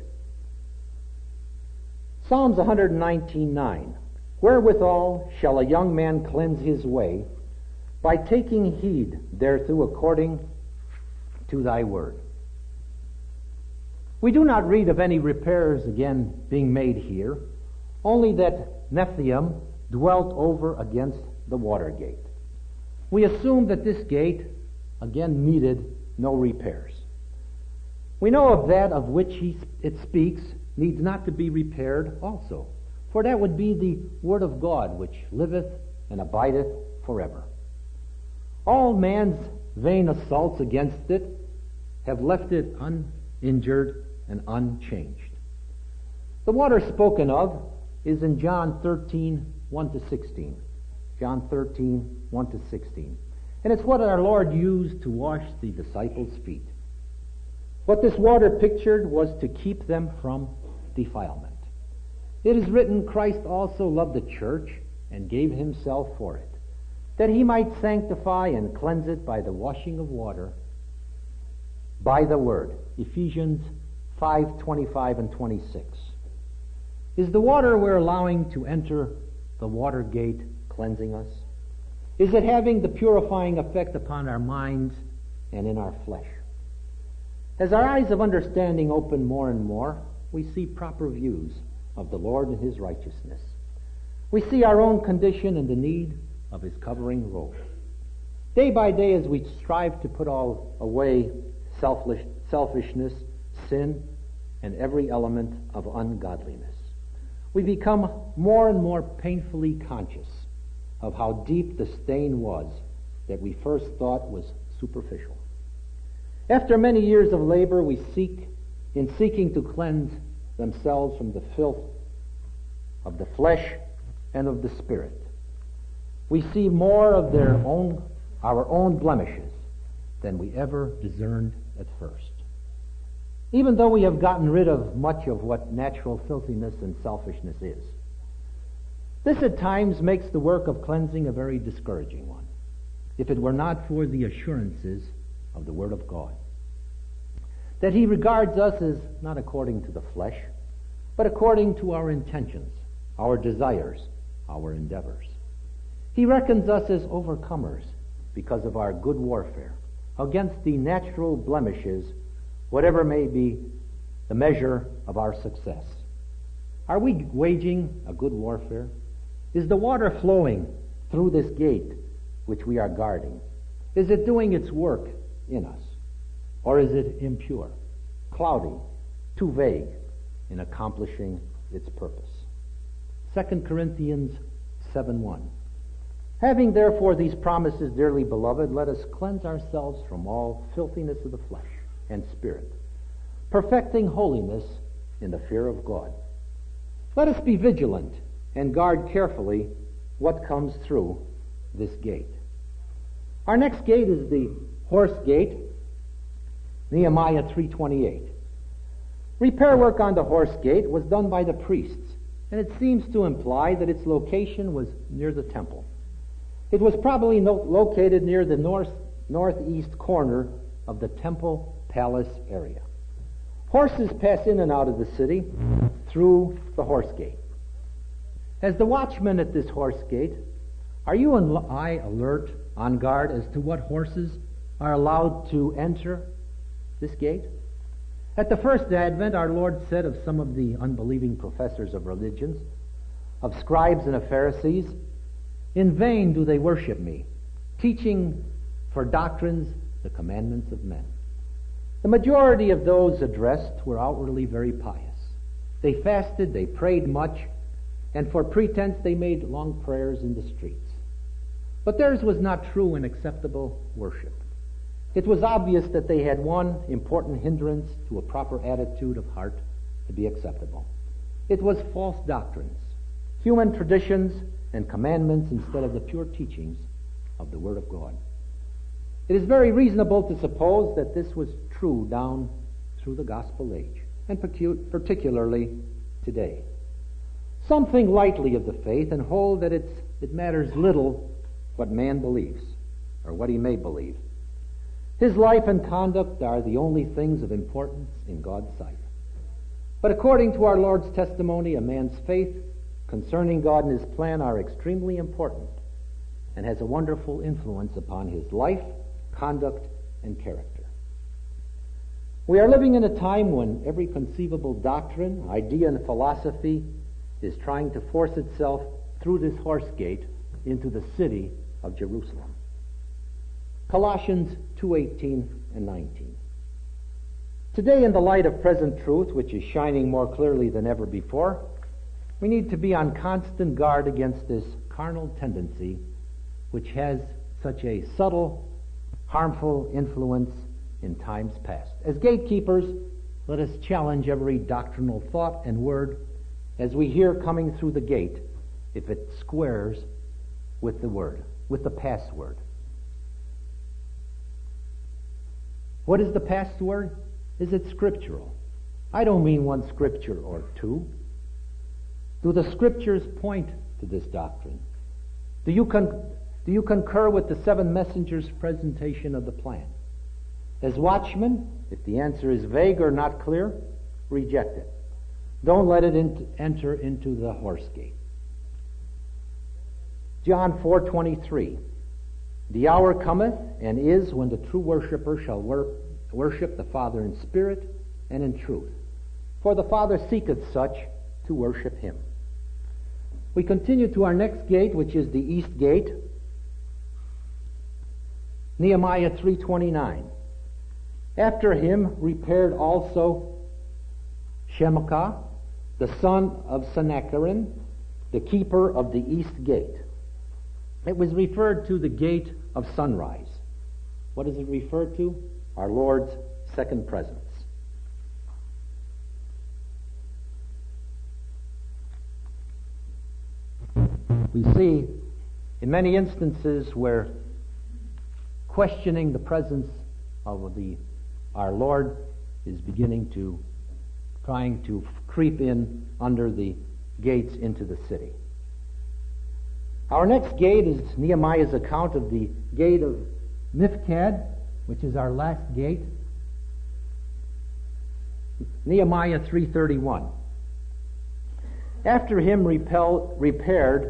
Psalms one nineteen nine. Wherewithal shall a young man cleanse his way? By taking heed thereto according to thy word. We do not read of any repairs again being made here, only that Nephthaim dwelt over against the Watergate. We assume that this gate again needed no repairs. We know of that of which he, it speaks needs not to be repaired also, for that would be the word of God which liveth and abideth forever. All man's vain assaults against it have left it uninjured and unchanged. The water spoken of is in John thirteen, one to sixteen. John thirteen, one to sixteen. And it's what our Lord used to wash the disciples' feet. What this water pictured was to keep them from defilement. It is written, Christ also loved the church and gave himself for it, that he might sanctify and cleanse it by the washing of water by the word. Ephesians five, twenty-five and twenty-six. Is the water we're allowing to enter the Watergate cleansing us? Is it having the purifying effect upon our minds and in our flesh? As our eyes of understanding open more and more, we see proper views of the Lord and his righteousness. We see our own condition and the need of his covering robe. Day by day, as we strive to put all away selfish, selfishness, sin, and every element of ungodliness, we become more and more painfully conscious of how deep the stain was that we first thought was superficial. After many years of labor, we seek, in seeking to cleanse themselves from the filth of the flesh and of the spirit, we see more of their own, our own blemishes than we ever discerned at first. Even though we have gotten rid of much of what natural filthiness and selfishness is, this at times makes the work of cleansing a very discouraging one, if it were not for the assurances of the Word of God, that He regards us as not according to the flesh, but according to our intentions, our desires, our endeavors. He reckons us as overcomers because of our good warfare against the natural blemishes, whatever may be the measure of our success. Are we waging a good warfare? Is the water flowing through this gate which we are guarding? Is it doing its work in us? Or is it impure, cloudy, too vague in accomplishing its purpose? Second Corinthians seven one. Having therefore these promises, dearly beloved, let us cleanse ourselves from all filthiness of the flesh and spirit, perfecting holiness in the fear of God. Let us be vigilant and guard carefully what comes through this gate. Our next gate is the horse gate, Nehemiah three twenty-eight. Repair work on the horse gate was done by the priests, and it seems to imply that its location was near the temple. It was probably no- located near the north northeast corner of the temple palace area. Horses pass in and out of the city through the horse gate. As the watchman at this horse gate, are you and I alert, on guard, as to what horses are allowed to enter this gate? At the first advent, our Lord said of some of the unbelieving professors of religions, of scribes and of Pharisees, "In vain do they worship me, teaching for doctrines the commandments of men." The majority of those addressed were outwardly very pious. They fasted, they prayed much, and for pretense they made long prayers in the streets. But theirs was not true and acceptable worship. It was obvious that they had one important hindrance to a proper attitude of heart to be acceptable. It was false doctrines, human traditions and commandments instead of the pure teachings of the Word of God. It is very reasonable to suppose that this was true down through the gospel age, and particularly today. Some think lightly of the faith and hold that it's, it matters little what man believes, or what he may believe. His life and conduct are the only things of importance in God's sight. But according to our Lord's testimony, a man's faith concerning God and His plan are extremely important and has a wonderful influence upon his life, conduct, and character. We are living in a time when every conceivable doctrine, idea, and philosophy is trying to force itself through this horse gate into the city of Jerusalem. Colossians two eighteen and nineteen. Today, in the light of present truth, which is shining more clearly than ever before, we need to be on constant guard against this carnal tendency which has such a subtle, harmful influence in times past. As gatekeepers, let us challenge every doctrinal thought and word as we hear coming through the gate, if it squares with the word, with the password. What is the password? Is it scriptural? I don't mean one scripture or two. Do the scriptures point to this doctrine? Do you, con- do you concur with the seven messengers' presentation of the plan? As watchmen, if the answer is vague or not clear, reject it. Don't let it in- enter into the horse gate. John four twenty-three. The hour cometh and is when the true worshipper shall wor- worship the Father in spirit and in truth. For the Father seeketh such to worship Him. We continue to our next gate, which is the east gate. Nehemiah three twenty-nine. After him repaired also Shemaiah, the son of Sennacherib, the keeper of the east gate. It was referred to the gate of sunrise. What is it referred to? Our Lord's second presence. We see in many instances where questioning the presence of the our Lord is beginning to, trying to creep in under the gates into the city. Our next gate is Nehemiah's account of the gate of Miphkad, which is our last gate. Nehemiah three thirty-one. After him repel, repaired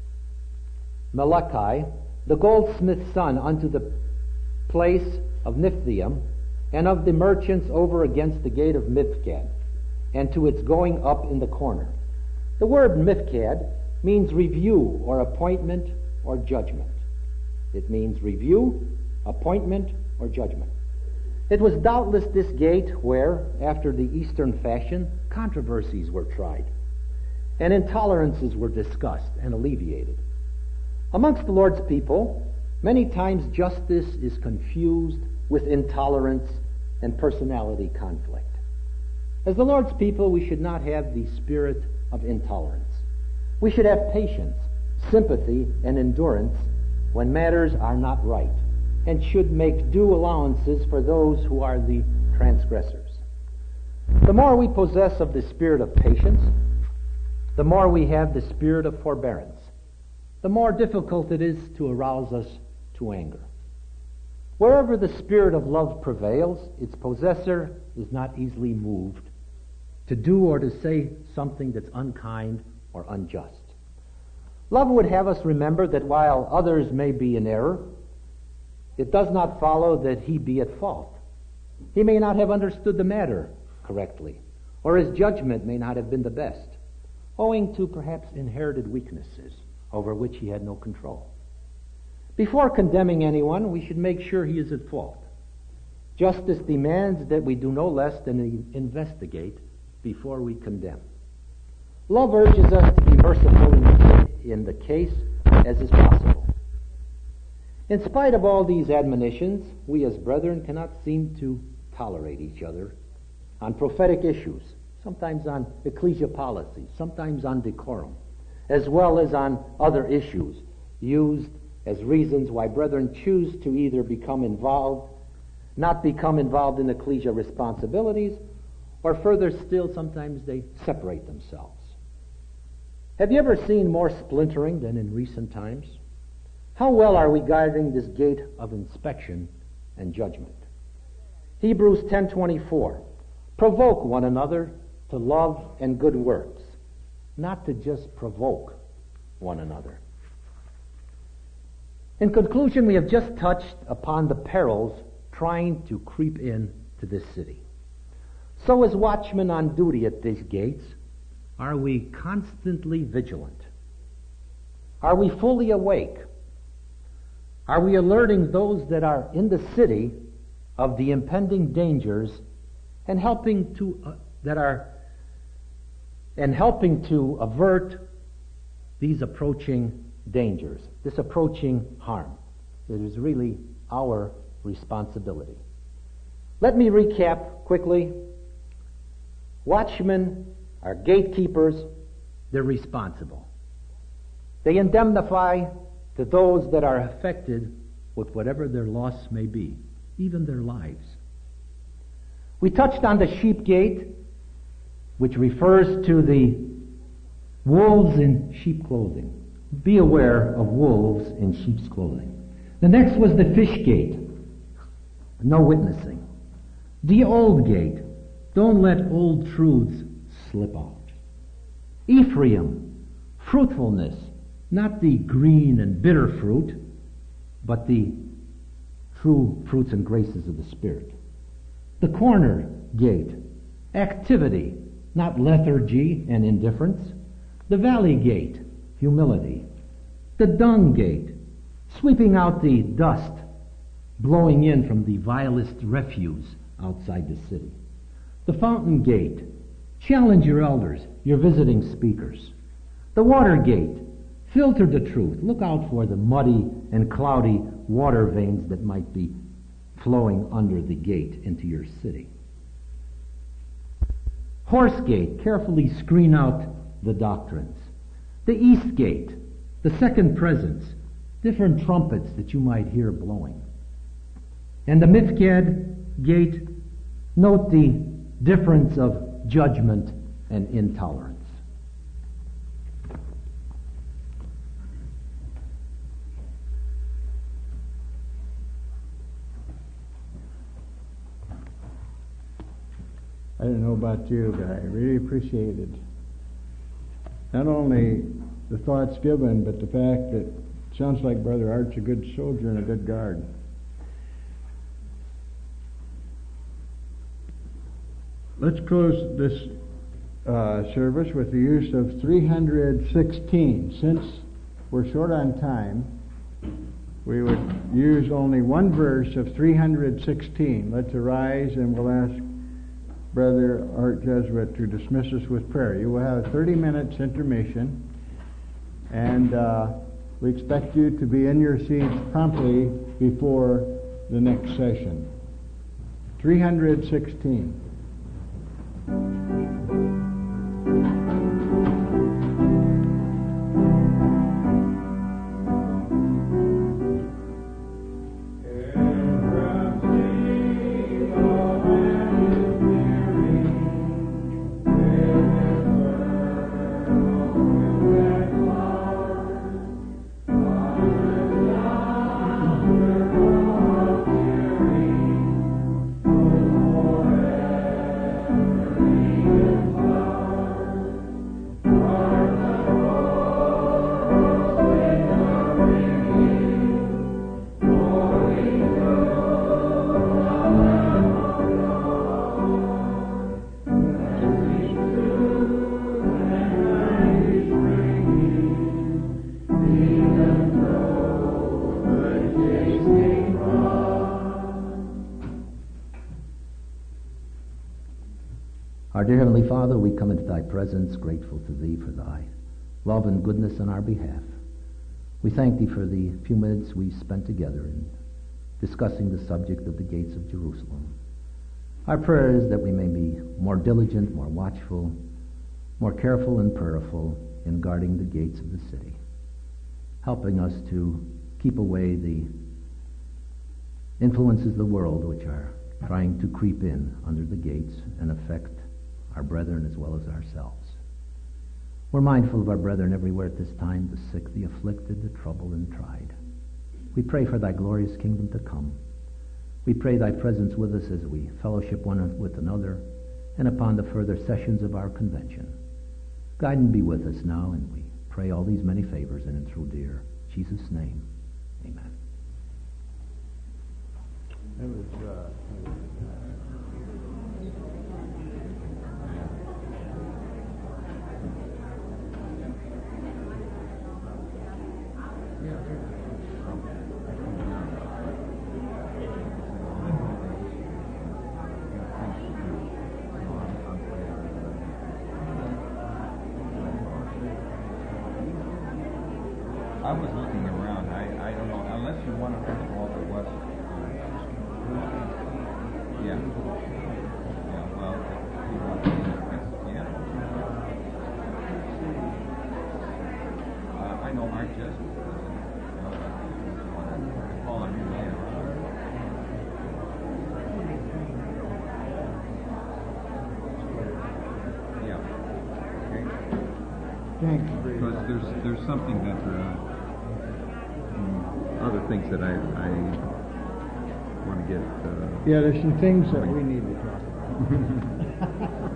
Malachi, the goldsmith's son, unto the place of Niphthium, and of the merchants over against the gate of Miphkad, and to its going up in the corner. The word Miphkad means review or appointment or judgment. It means review, appointment, or judgment. It was doubtless this gate where, after the Eastern fashion, controversies were tried, and intolerances were discussed and alleviated. Amongst the Lord's people, many times justice is confused with intolerance and personality conflict. As the Lord's people, we should not have the spirit of intolerance. We should have patience, sympathy, and endurance when matters are not right, and should make due allowances for those who are the transgressors. The more we possess of the spirit of patience, the more we have the spirit of forbearance, the more difficult it is to arouse us to anger. Wherever the spirit of love prevails, its possessor is not easily moved to do or to say something that's unkind or unjust. Love would have us remember that while others may be in error, it does not follow that he be at fault. He may not have understood the matter correctly, or his judgment may not have been the best, owing to perhaps inherited weaknesses over which he had no control. Before condemning anyone, we should make sure he is at fault. Justice demands that we do no less than investigate before we condemn. Love urges us to be merciful in the, in the case as is possible. In spite of all these admonitions, we as brethren cannot seem to tolerate each other on prophetic issues, sometimes on ecclesia policy, sometimes on decorum, as well as on other issues used as reasons why brethren choose to either become involved, not become involved in ecclesia responsibilities, or further still, sometimes they separate themselves. Have you ever seen more splintering than in recent times? How well are we guarding this gate of inspection and judgment? Hebrews ten twenty-four. Provoke one another to love and good works, not to just provoke one another. In conclusion, we have just touched upon the perils trying to creep in to this city. So as watchmen on duty at these gates, are we constantly vigilant? Are we fully awake? Are we alerting those that are in the city of the impending dangers and helping to uh, that are and helping to avert these approaching dangers, this approaching harm? It is really our responsibility. Let me recap quickly. Watchmen are gatekeepers. They're responsible. They indemnify to those that are affected with whatever their loss may be, even their lives. We touched on the sheep gate, which refers to the wolves in sheep clothing. Be aware of wolves in sheep's clothing. The next was the fish gate. No witnessing. The old gate. Don't let old truths slip out. Ephraim. Fruitfulness. Not the green and bitter fruit, but the true fruits and graces of the Spirit. The corner gate. Activity. Not lethargy and indifference. The valley gate. Humility. The dung gate, sweeping out the dust, blowing in from the vilest refuse outside the city. The fountain gate, challenge your elders, your visiting speakers. The water gate, filter the truth. Look out for the muddy and cloudy water veins that might be flowing under the gate into your city. Horse gate, carefully screen out the doctrines. The east gate, the second presence, different trumpets that you might hear blowing. And the Mifkad gate, note the difference of judgment and intolerance. I don't know about you, but I really appreciated not only the thoughts given, but the fact that it sounds like Brother Art's a good soldier and a good guard. Let's close this uh, service with the use of three hundred sixteen. Since we're short on time, we would use only one verse of three hundred sixteen. Let's arise and we'll ask Brother Art Jesuit to dismiss us with prayer. You will have a thirty minutes intermission, and uh, we expect you to be in your seats promptly before the next session. three hundred sixteen. Our dear Heavenly Father, we come into Thy presence, grateful to Thee for Thy love and goodness on our behalf. We thank Thee for the few minutes we spent together in discussing the subject of the gates of Jerusalem. Our prayer is that we may be more diligent, more watchful, more careful and prayerful in guarding the gates of the city, helping us to keep away the influences of the world which are trying to creep in under the gates and affect our brethren as well as ourselves. We're mindful of our brethren everywhere at this time, the sick, the afflicted, the troubled and tried. We pray for Thy glorious kingdom to come. We pray Thy presence with us as we fellowship one with another and upon the further sessions of our convention. Guide and be with us now, and we pray all these many favors in and through dear Jesus' name. Amen. It was, uh, I was looking around. I, I don't know, unless you want to put Walter West. Yeah. Yeah, well, if you want to see, yeah. Uh, I know Art Jesuit. Uh, Paul and you, yeah. Yeah. Okay. thanks. Because there's there's something that uh, other things that I I want to get. Uh, Yeah, there's some things that we need to talk about.